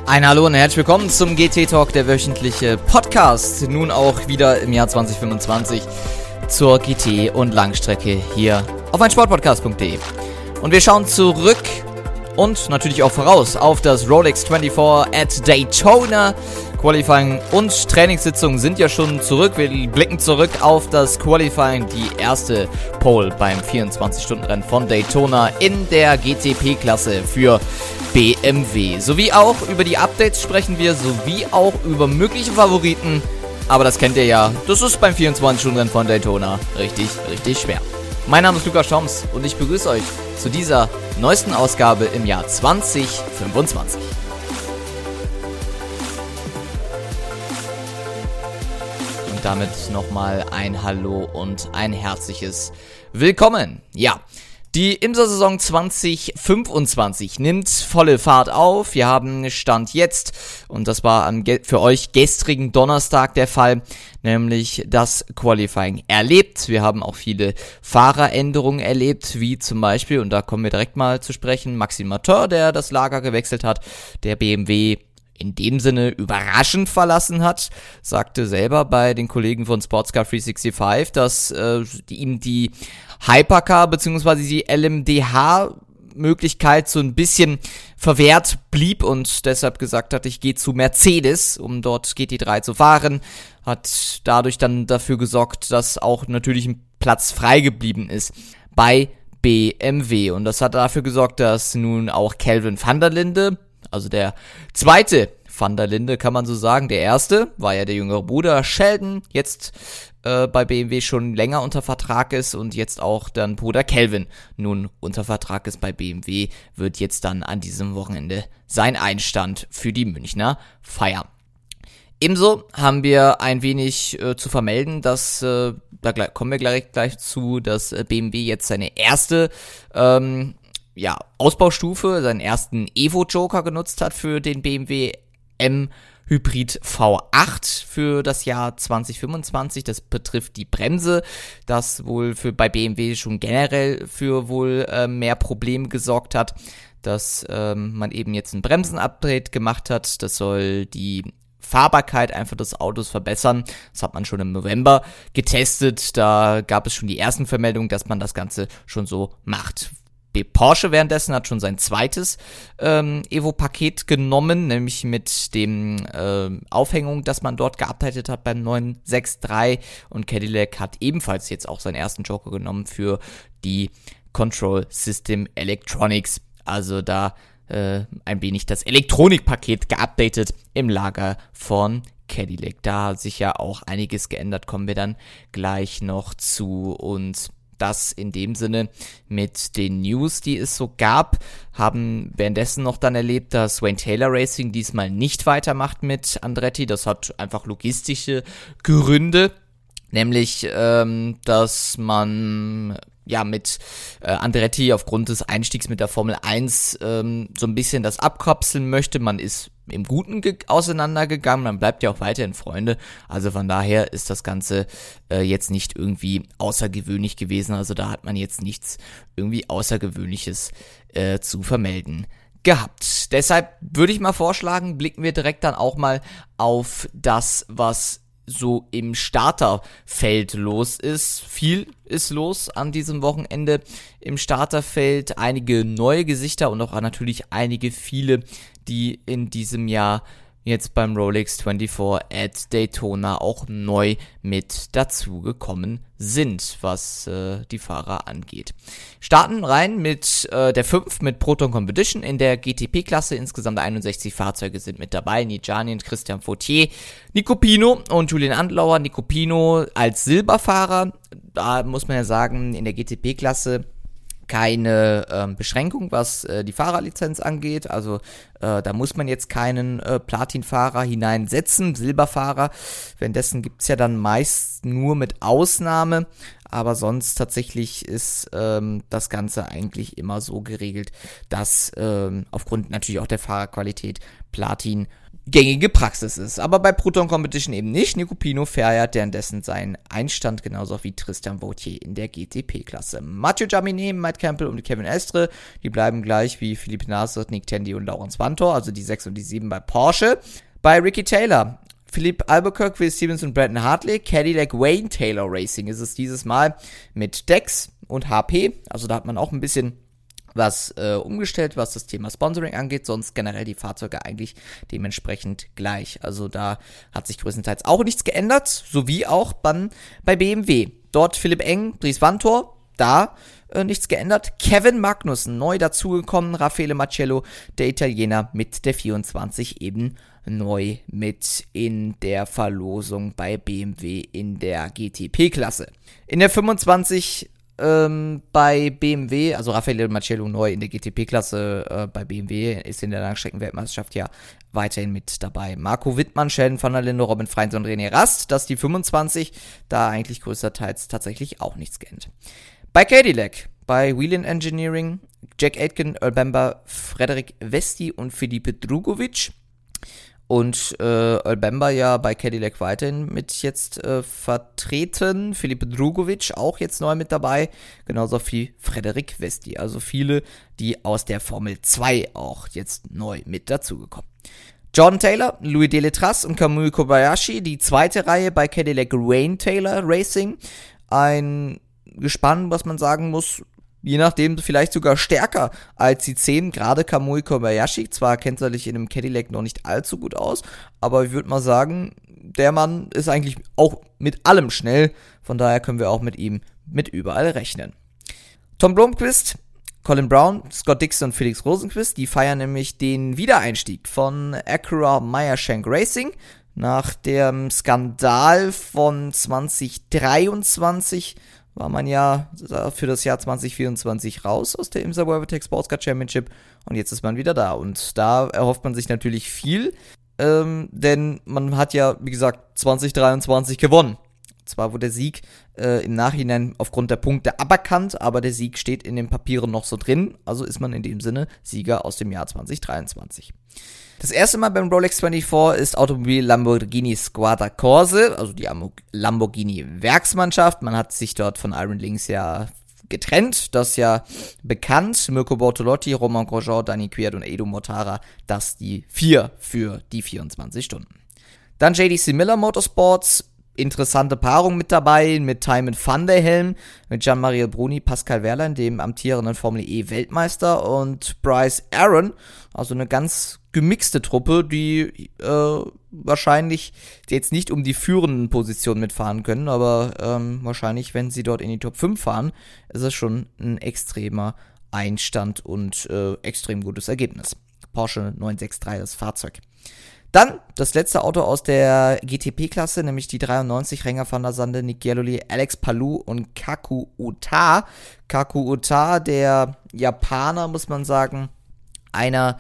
Ein Hallo und herzlich willkommen zum GT Talk, der wöchentliche Podcast, nun auch wieder im Jahr 2025 zur GT und Langstrecke hier auf meinsportpodcast.de. Und wir schauen zurück und natürlich auch voraus auf das Rolex 24 at Daytona. Qualifying und Trainingssitzungen sind ja schon zurück. Wir blicken zurück auf das Qualifying, die erste Pole beim 24-Stunden-Rennen von Daytona in der GTP-Klasse für BMW. Sowie auch über die Updates sprechen wir, sowie auch über mögliche Favoriten. Aber das kennt ihr ja, das ist beim 24-Stunden-Rennen von Daytona richtig schwer. Mein Name ist Lukas Schoms und ich begrüße euch zu dieser neuesten Ausgabe im Jahr 2025. Und damit nochmal ein Hallo und ein herzliches Willkommen. Ja, die IMSA-Saison 2025 nimmt volle Fahrt auf. Wir haben Stand jetzt, und das war am für euch gestrigen Donnerstag der Fall, nämlich das Qualifying erlebt. Wir haben auch viele Fahreränderungen erlebt, wie zum Beispiel, und da kommen wir direkt mal zu sprechen, Maxime Martin, der das Lager gewechselt hat, der BMW in dem Sinne überraschend verlassen hat, sagte selber bei den Kollegen von Sportscar 365, dass ihm die Hypercar bzw. die LMDH-Möglichkeit so ein bisschen verwehrt blieb und deshalb gesagt hat, ich gehe zu Mercedes, um dort GT3 zu fahren, hat dadurch dann dafür gesorgt, dass auch natürlich ein Platz frei geblieben ist bei BMW und das hat dafür gesorgt, dass nun auch Kelvin van der Linde, also der zweite Van der Linde, kann man so sagen. Der erste war ja der jüngere Bruder Sheldon, jetzt bei BMW schon länger unter Vertrag ist und jetzt auch dann Bruder Kelvin nun unter Vertrag ist bei BMW, wird jetzt dann an diesem Wochenende sein Einstand für die Münchner feiern. Ebenso haben wir ein wenig zu vermelden, dass, da kommen wir gleich zu, dass BMW jetzt seine erste Ausbaustufe, seinen ersten Evo-Joker genutzt hat für den BMW M Hybrid V8 für das Jahr 2025. Das betrifft die Bremse, das wohl bei BMW schon generell für wohl mehr Probleme gesorgt hat, dass man eben jetzt ein Bremsen-Upgrade gemacht hat. Das soll die Fahrbarkeit einfach des Autos verbessern. Das hat man schon im November getestet. Da gab es schon die ersten Vermeldungen, dass man das Ganze schon so macht. Porsche währenddessen hat schon sein zweites Evo-Paket genommen, nämlich mit dem Aufhängung, das man dort geupdatet hat beim 963 und Cadillac hat ebenfalls jetzt auch seinen ersten Joker genommen für die Control System Electronics, also da ein wenig das Elektronikpaket geupdatet im Lager von Cadillac. Da hat sich ja auch einiges geändert, kommen wir dann gleich noch zu und das in dem Sinne mit den News, die es so gab, haben währenddessen noch dann erlebt, dass Wayne Taylor Racing diesmal nicht weitermacht mit Andretti. Das hat einfach logistische Gründe, nämlich, dass man mit Andretti aufgrund des Einstiegs mit der Formel 1 so ein bisschen das abkapseln möchte. Man ist im Guten auseinandergegangen, man bleibt ja auch weiterhin Freunde, also von daher ist das Ganze jetzt nicht irgendwie außergewöhnlich gewesen, also da hat man jetzt nichts irgendwie Außergewöhnliches zu vermelden gehabt. Deshalb würde ich mal vorschlagen, blicken wir direkt dann auch mal auf das, was so im Starterfeld los ist. Viel ist los an diesem Wochenende im Starterfeld. Einige neue Gesichter und auch natürlich viele, die in diesem Jahr jetzt beim Rolex 24 at Daytona auch neu mit dazugekommen sind, was die Fahrer angeht. Starten rein mit der 5 mit Proton Competition in der GTP-Klasse. Insgesamt 61 Fahrzeuge sind mit dabei. Nijani und Christian Fauthier, Nico Pino und Julian Andlauer. Nico Pino als Silberfahrer. Da muss man ja sagen, in der GTP-Klasse keine Beschränkung, was die Fahrerlizenz angeht, also da muss man jetzt keinen Platinfahrer hineinsetzen, Silberfahrer, währenddessen gibt's ja dann meist nur mit Ausnahme, aber sonst tatsächlich ist das Ganze eigentlich immer so geregelt, dass aufgrund natürlich auch der Fahrerqualität Platin gängige Praxis ist. Aber bei Proton Competition eben nicht. Nico Pino feiert währenddessen seinen Einstand, genauso wie Tristan Vautier in der GTP-Klasse. Mathieu Jaminet, Matt Campbell und Kevin Estre, die bleiben gleich wie Philippe Nasr, Nick Tandy und Laurens Vantor, also die 6 und die 7 bei Porsche. Bei Ricky Taylor, Philippe Albuquerque, Will Stevens und Brandon Hartley, Cadillac Wayne Taylor Racing ist es dieses Mal mit Dex und HP, also da hat man auch ein bisschen was umgestellt, was das Thema Sponsoring angeht, sonst generell die Fahrzeuge eigentlich dementsprechend gleich. Also da hat sich größtenteils auch nichts geändert, sowie auch bei BMW. Dort Philipp Eng, Dries Vantor, da nichts geändert. Kevin Magnussen neu dazugekommen, Raffaele Marcello, der Italiener mit der 24 eben neu mit in der Verlosung bei BMW in der GTP-Klasse. In der 25 bei BMW, also Raffaele Marcello neu in der GTP-Klasse bei BMW, ist in der Langstreckenweltmeisterschaft ja weiterhin mit dabei. Marco Wittmann, Sheldon van der Linde, Robin Freins und René Rast, das ist die 25, da eigentlich größtenteils tatsächlich auch nichts geändert. Bei Cadillac, bei Whelen Engineering, Jack Aitken, Earl Bamber, Frederik Vesti und Filipe Drugovic. Und Earl Bamber ja bei Cadillac weiterhin mit jetzt vertreten. Filipe Drugovic auch jetzt neu mit dabei. Genauso wie Frederik Vesti. Also viele, die aus der Formel 2 auch jetzt neu mit dazugekommen. Jordan Taylor, Louis Deletras und Kamui Kobayashi, die zweite Reihe bei Cadillac Wayne Taylor Racing. Ein Gespann, was man sagen muss, je nachdem vielleicht sogar stärker als die 10, gerade Kamui Kobayashi. Zwar kennt er sich in einem Cadillac noch nicht allzu gut aus, aber ich würde mal sagen, der Mann ist eigentlich auch mit allem schnell. Von daher können wir auch mit ihm mit überall rechnen. Tom Blomqvist, Colin Brown, Scott Dixon und Felix Rosenqvist, die feiern nämlich den Wiedereinstieg von Acura Meyer-Shank Racing. Nach dem Skandal von 2023 war man ja für das Jahr 2024 raus aus der IMSA WeatherTech Sports Car Championship und jetzt ist man wieder da. Und da erhofft man sich natürlich viel, denn man hat ja, wie gesagt, 2023 gewonnen. Zwar wurde der Sieg im Nachhinein aufgrund der Punkte aberkannt, aber der Sieg steht in den Papieren noch so drin, also ist man in dem Sinne Sieger aus dem Jahr 2023. Das erste Mal beim Rolex 24 ist Automobil Lamborghini Squadra Corse, also die Lamborghini-Werksmannschaft. Man hat sich dort von Iron Lynx ja getrennt, das ist ja bekannt. Mirko Bortolotti, Romain Grosjean, Dani Kwiat und Edo Mortara, das die 4 für die 24 Stunden. Dann JDC Miller Motorsports, interessante Paarung mit dabei, mit Thymen van der Helm, mit Gian-Maria Bruni, Pascal Wehrlein, dem amtierenden Formel E Weltmeister, und Bryce Aaron, also eine ganz gemixte Truppe, die wahrscheinlich jetzt nicht um die führenden Positionen mitfahren können, aber wahrscheinlich, wenn sie dort in die Top 5 fahren, ist es schon ein extremer Einstand und extrem gutes Ergebnis. Porsche 963, das Fahrzeug. Dann das letzte Auto aus der GTP-Klasse, nämlich die 93 Renger van der Sande, Nick Gialloli, Alex Palou und Kaku Ota. Kaku Ota, der Japaner, muss man sagen, einer,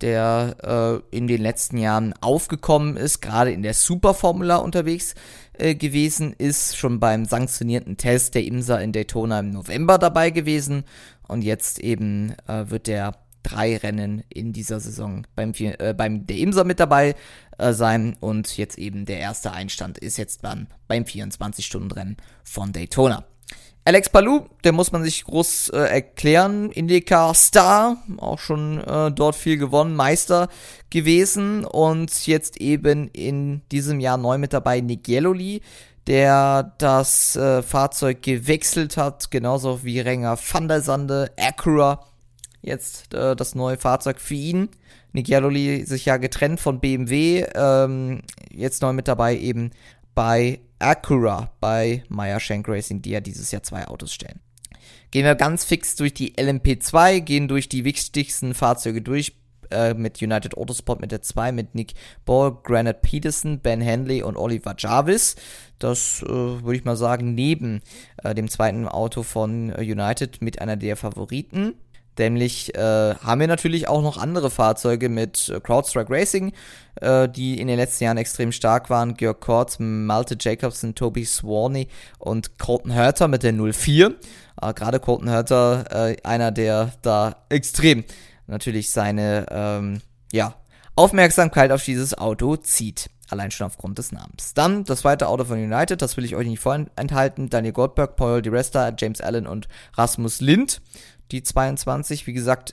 der in den letzten Jahren aufgekommen ist, gerade in der Superformula unterwegs gewesen ist, schon beim sanktionierten Test der IMSA in Daytona im November dabei gewesen und jetzt eben wird der 3 Rennen in dieser Saison beim der IMSA mit dabei sein und jetzt eben der erste Einstand ist jetzt dann beim 24-Stunden-Rennen von Daytona. Alex Palou, der muss man sich groß erklären, IndyCar Star, auch schon dort viel gewonnen, Meister gewesen und jetzt eben in diesem Jahr neu mit dabei Nick Gialloli, der das Fahrzeug gewechselt hat, genauso wie Renger van der Sande, Acura, jetzt das neue Fahrzeug für ihn. Nick Gialloli sich ja getrennt von BMW, jetzt neu mit dabei eben bei Acura, bei Meyer-Shank Racing, die ja dieses Jahr 2 Autos stellen. Gehen wir ganz fix durch die LMP2, gehen durch die wichtigsten Fahrzeuge durch, mit United Autosport mit der 2, mit Nick Ball, Granite Peterson, Ben Handley und Oliver Jarvis. Das würde ich mal sagen, neben dem zweiten Auto von United mit einer der Favoriten. Nämlich haben wir natürlich auch noch andere Fahrzeuge mit CrowdStrike Racing, die in den letzten Jahren extrem stark waren. Georg Kortz, Malte Jacobsen, Toby Swaney und Colton Herta mit der 04. Gerade Colton Herta, einer, der da extrem natürlich seine Aufmerksamkeit auf dieses Auto zieht. Allein schon aufgrund des Namens. Dann das zweite Auto von United, das will ich euch nicht vorenthalten. Daniel Goldberg, Paul Di Resta, James Allen und Rasmus Lind. Die 22, wie gesagt,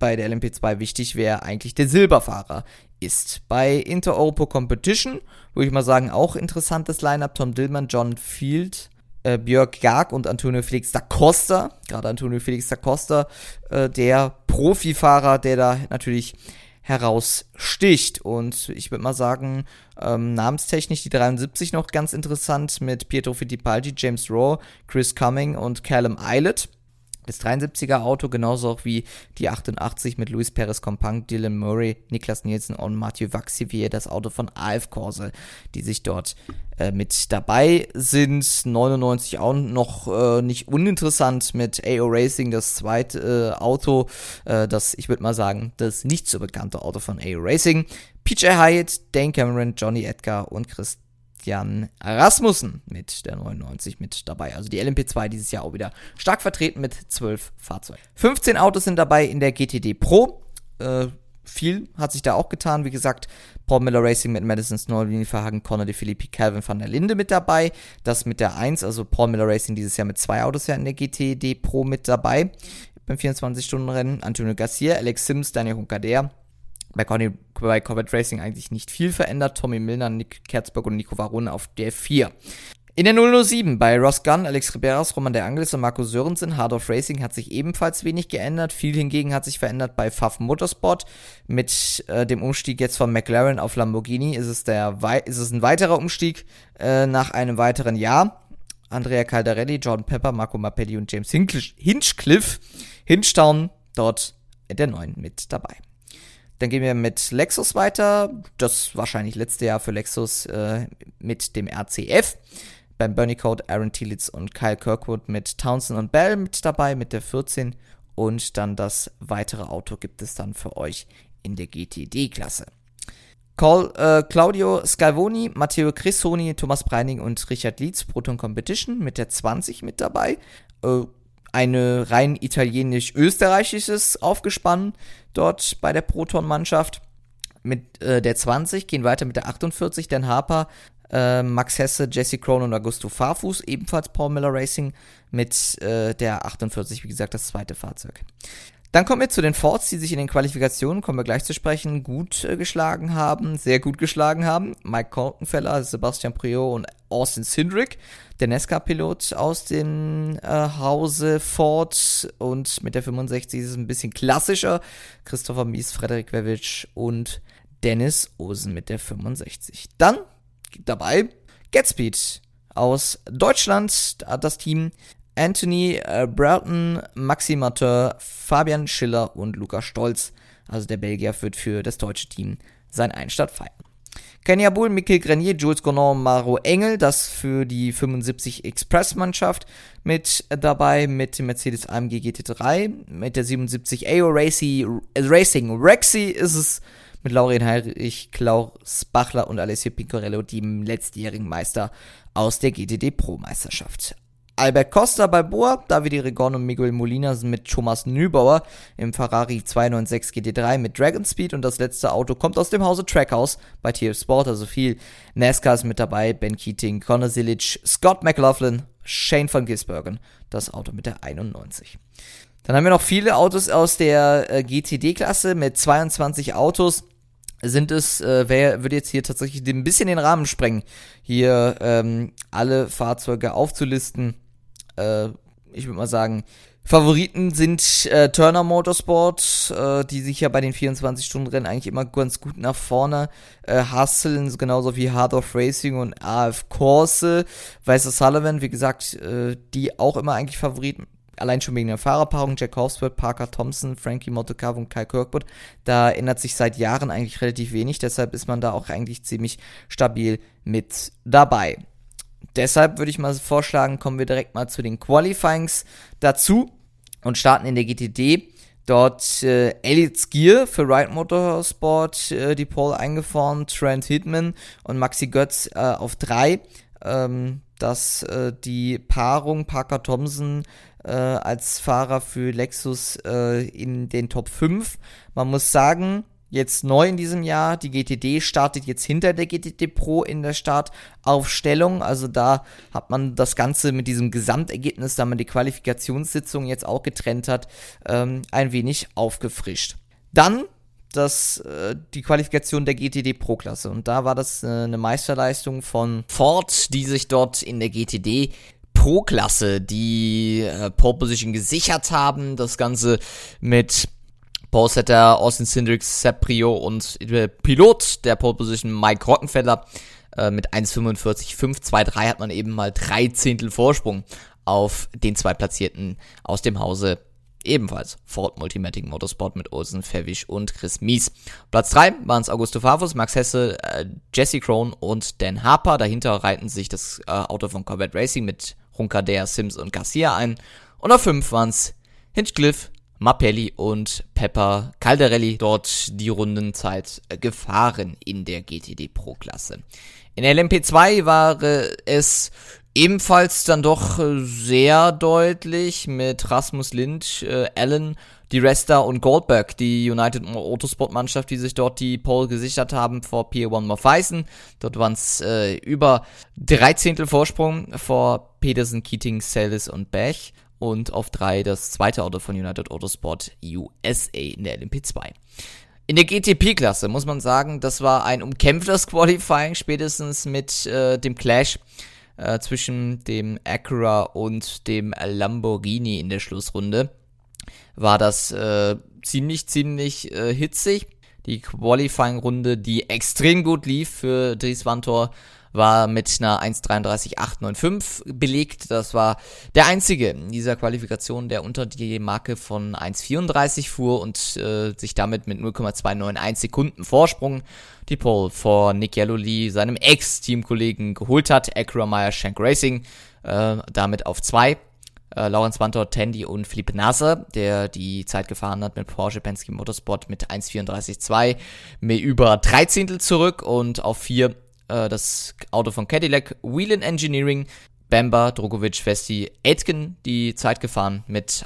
bei der LMP2 wichtig, wer eigentlich der Silberfahrer ist. Bei Inter-Europe Competition würde ich mal sagen, auch interessantes Lineup. Tom Dillmann, John Field, Björk Garg und Antonio Felix da Costa. Gerade Antonio Felix da Costa, der Profifahrer, der da natürlich heraussticht. Und ich würde mal sagen, namenstechnisch die 73 noch ganz interessant mit Pietro Fittipaldi, James Rowe, Chris Cumming und Callum Eilert. Das 73er Auto, genauso auch wie die 88 mit Luis Perez Compang, Dylan Murray, Niklas Nielsen und Mathieu Vaxivier, das Auto von AF Corse, die sich dort mit dabei sind. 99 auch noch nicht uninteressant mit AO Racing, das zweite Auto, das, ich würde mal sagen, das nicht so bekannte Auto von AO Racing. PJ Hyatt, Dane Cameron, Johnny Edgar und Christian Rasmussen mit der 99 mit dabei. Also die LMP2 dieses Jahr auch wieder stark vertreten mit 12 Fahrzeugen. 15 Autos sind dabei in der GTD Pro. Viel hat sich da auch getan. Wie gesagt, Paul Miller Racing mit Madison Snow, Lini Verhagen, Conor de Philippi, Calvin van der Linde mit dabei. Das mit der 1, also Paul Miller Racing dieses Jahr mit 2 Autos ja in der GTD Pro mit dabei. Beim 24-Stunden-Rennen Antonio Garcia, Alex Sims, Daniel Hunkader. Bei Corvette Racing eigentlich nicht viel verändert. Tommy Milner, Nick Kerzberg und Nico Varone auf der 4. In der 007 bei Ross Gunn, Alex Riberas, Roman de Angelis und Marco Sörensen. Hard of Racing hat sich ebenfalls wenig geändert. Viel hingegen hat sich verändert bei Pfaff Motorsport. Mit dem Umstieg jetzt von McLaren auf Lamborghini ist es ein weiterer Umstieg nach einem weiteren Jahr. Andrea Caldarelli, Jordan Pepper, Marco Mappelli und James Hinchtown dort in der 9 mit dabei. Dann gehen wir mit Lexus weiter. Das wahrscheinlich letzte Jahr für Lexus mit dem RCF. Beim Bernie Code Aaron Tielitz und Kyle Kirkwood mit Townsend und Bell mit dabei mit der 14. Und dann das weitere Auto gibt es dann für euch in der GTD-Klasse. Claudio Scalvoni, Matteo Crissoni, Thomas Breining und Richard Lietz, Proton Competition mit der 20 mit dabei. Eine rein italienisch-österreichisches Aufgespann dort bei der Proton-Mannschaft. Mit der 20 gehen weiter mit der 48, Dan Harper, Max Hesse, Jesse Krohn und Augusto Farfus, ebenfalls Paul Miller Racing mit der 48, wie gesagt, das zweite Fahrzeug. Dann kommen wir zu den Fords, die sich in den Qualifikationen, kommen wir gleich zu sprechen, gut geschlagen haben, sehr gut geschlagen haben. Mike Korkenfeller, Sebastian Priot und Austin Cindric, der NASCAR-Pilot aus dem Hause Ford, und mit der 65 ist es ein bisschen klassischer. Christopher Mies, Frederik Wewitsch und Dennis Osen mit der 65. Dann dabei GetSpeed aus Deutschland, das Team Anthony Broughton, Maxi Mateur, Fabian Schiller und Lukas Stolz. Also der Belgier wird für das deutsche Team seinen Einstand feiern. Kenya Bull, Michael Grenier, Jules Gonon, Maro Engel, das für die 75 Express-Mannschaft mit dabei, mit dem Mercedes AMG GT3, mit der 77 AO Racing Rexy ist es mit Laurin Heinrich, Klaus Bachler und Alessio Pincorello, die letztjährigen Meister aus der GTD Pro-Meisterschaft. Albert Costa bei Boa, Davide Regon und Miguel Molina sind mit Thomas Nübauer im Ferrari 296 GT3 mit Dragon Speed, und das letzte Auto kommt aus dem Hause Trackhouse bei TF Sport, also viel NASCAR ist mit dabei, Ben Keating, Conor Silic, Scott McLaughlin, Shane van Gisbergen, das Auto mit der 91. Dann haben wir noch viele Autos aus der GTD-Klasse mit 22 Autos. Würde jetzt hier tatsächlich ein bisschen den Rahmen sprengen, hier alle Fahrzeuge aufzulisten. Ich würde mal sagen, Favoriten sind Turner Motorsport, die sich ja bei den 24-Stunden-Rennen eigentlich immer ganz gut nach vorne hustlen, genauso wie Hard of Racing und AF Corse. Weißer Sullivan, wie gesagt, die auch immer eigentlich Favoriten. Allein schon wegen der Fahrerpaarung, Jack Horsford, Parker Thompson, Frankie Motokawa und Kyle Kirkwood, da ändert sich seit Jahren eigentlich relativ wenig, deshalb ist man da auch eigentlich ziemlich stabil mit dabei. Deshalb würde ich mal vorschlagen, kommen wir direkt mal zu den Qualifyings dazu und starten in der GTD. Dort Elliot Skier für Wright Motorsport die Pole eingefahren, Trent Hitman und Maxi Götz auf 3. Dass die Paarung Parker Thompson als Fahrer für Lexus in den Top 5. Man muss sagen, jetzt neu in diesem Jahr. Die GTD startet jetzt hinter der GTD Pro in der Startaufstellung. Also da hat man das Ganze mit diesem Gesamtergebnis, da man die Qualifikationssitzung jetzt auch getrennt hat, ein wenig aufgefrischt. Dann die Qualifikation der GTD Pro-Klasse. Und da war das eine Meisterleistung von Ford, die sich dort in der GTD Pro-Klasse die Pole Position gesichert haben. Das Ganze mit Paul Setter, Austin Cindric, Seb Priaulx und Pilot der Pole Position Mike Rockenfeller mit 1,45,523 hat man eben mal 3 Zehntel Vorsprung auf den Zweitplatzierten aus dem Hause ebenfalls Ford Multimatic Motorsport mit Olsen Fäwig und Chris Mies. Platz 3 waren es Augusto Favos, Max Hesse, Jesse Krohn und Dan Harper. Dahinter reihten sich das Auto von Corvette Racing mit Roncadere, Sims und Garcia ein. Und auf 5 waren es Hinchcliffe, Mappelli und Pepper Caldarelli, dort die Rundenzeit gefahren in der GTD Pro-Klasse. In der LMP2 war es ebenfalls dann doch sehr deutlich mit Rasmus Lind, Allen, Di Resta und Goldberg, die United Autosport-Mannschaft, die sich dort die Pole gesichert haben vor P1 Maffeisen. Dort waren es über 3 Zehntel Vorsprung vor Pedersen, Keating, Salis und Bech. Und auf 3 das zweite Auto von United Autosport USA in der LMP2. In der GTP-Klasse muss man sagen, das war ein umkämpftes Qualifying, spätestens mit dem Clash zwischen dem Acura und dem Lamborghini in der Schlussrunde. War das ziemlich hitzig. Die Qualifying-Runde, die extrem gut lief für Dries Vanthoor, war mit einer 1,33,895 belegt. Das war der einzige in dieser Qualifikation, der unter die Marke von 1,34 fuhr und sich damit mit 0,291 Sekunden Vorsprung die Pole vor Nick Yellow-Lee, seinem Ex-Teamkollegen, geholt hat. Acura Meyer Shank Racing damit auf 2. Laurens Vanthoor, Tandy und Philippe Nasser, der die Zeit gefahren hat mit Porsche Penske Motorsport mit 1,34,2, mit über 3 Zehntel zurück. Und auf 4 das Auto von Cadillac, Whelen Engineering, Bamber, Drogovic, Festi, Aitken die Zeit gefahren mit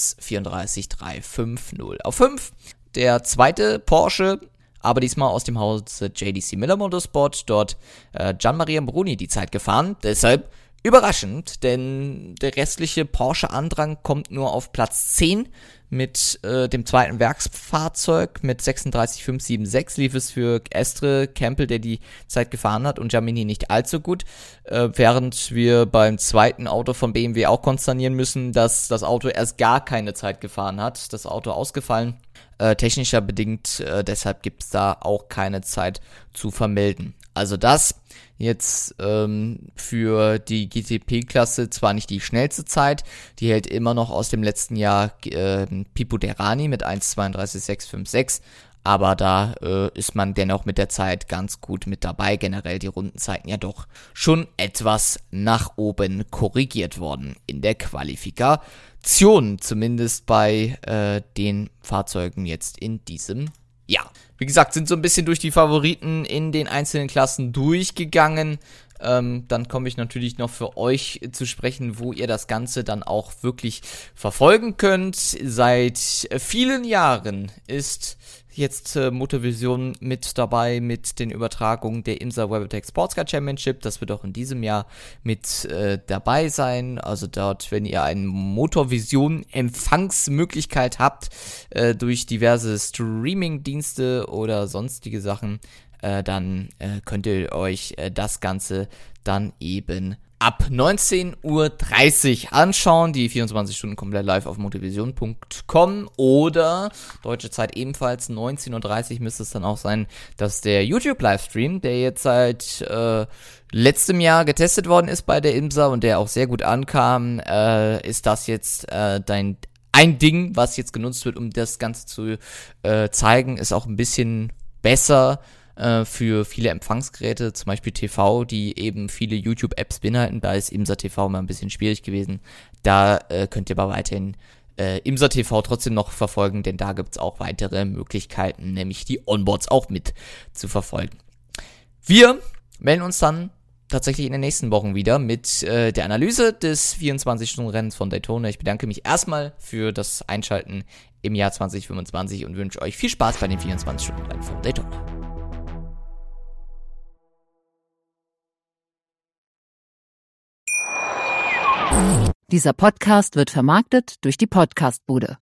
1,34,350. Auf 5 der zweite Porsche, aber diesmal aus dem Hause JDC Miller Motorsport, dort Gianmaria Bruni die Zeit gefahren. Deshalb überraschend, denn der restliche Porsche-Andrang kommt nur auf Platz 10 mit dem zweiten Werksfahrzeug mit 36,576 lief es für Estre Campbell, der die Zeit gefahren hat, und Giamini nicht allzu gut, während wir beim zweiten Auto von BMW auch konstatieren müssen, dass das Auto erst gar keine Zeit gefahren hat, das Auto ausgefallen, technischer bedingt, deshalb gibt es da auch keine Zeit zu vermelden. Also das jetzt für die GTP-Klasse zwar nicht die schnellste Zeit, die hält immer noch aus dem letzten Jahr Pipo Derani mit 1,32,656, aber da ist man dennoch mit der Zeit ganz gut mit dabei. Generell die Rundenzeiten ja doch schon etwas nach oben korrigiert worden in der Qualifikation, zumindest bei den Fahrzeugen jetzt in diesem Jahr. Wie gesagt, sind so ein bisschen durch die Favoriten in den einzelnen Klassen durchgegangen. Dann komme ich natürlich noch für euch zu sprechen, wo ihr das Ganze dann auch wirklich verfolgen könnt. Seit vielen Jahren ist jetzt Motorvision mit dabei mit den Übertragungen der IMSA WeatherTech Sportscar Championship. Das wird auch in diesem Jahr mit dabei sein. Also dort, wenn ihr eine Motorvision-Empfangsmöglichkeit habt durch diverse Streaming-Dienste oder sonstige Sachen, dann könnt ihr euch das Ganze dann eben ab 19:30 Uhr anschauen, die 24 Stunden komplett live auf motorvision.com, oder deutsche Zeit ebenfalls 19:30 Uhr müsste es dann auch sein, dass der YouTube-Livestream, der jetzt seit letztem Jahr getestet worden ist bei der IMSA und der auch sehr gut ankam, ist das jetzt ein Ding, was jetzt genutzt wird, um das Ganze zu zeigen, ist auch ein bisschen besser für viele Empfangsgeräte, zum Beispiel TV, die eben viele YouTube-Apps beinhalten. Da ist IMSA TV mal ein bisschen schwierig gewesen. Da könnt ihr aber weiterhin IMSA TV trotzdem noch verfolgen, denn da gibt's auch weitere Möglichkeiten, nämlich die Onboards auch mit zu verfolgen. Wir melden uns dann tatsächlich in den nächsten Wochen wieder mit der Analyse des 24-Stunden-Rennens von Daytona. Ich bedanke mich erstmal für das Einschalten im Jahr 2025 und wünsche euch viel Spaß bei den 24-Stunden-Rennen von Daytona. Dieser Podcast wird vermarktet durch die Podcast-Bude.